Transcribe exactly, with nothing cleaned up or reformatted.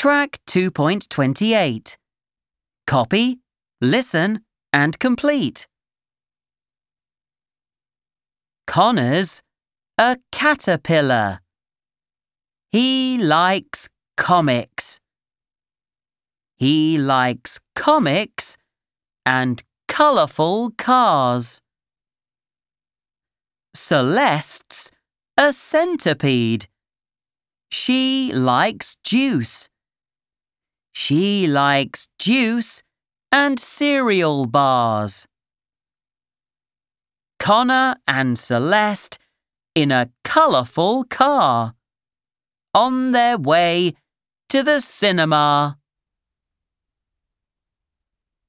Track two point two eight. Copy, listen, and complete. Connor's a caterpillar. He likes comics. He likes comics and colourful cars. Celeste's a centipede. She likes juice. She likes juice and cereal bars. Connor and Celeste in a colourful car, on their way to the cinema.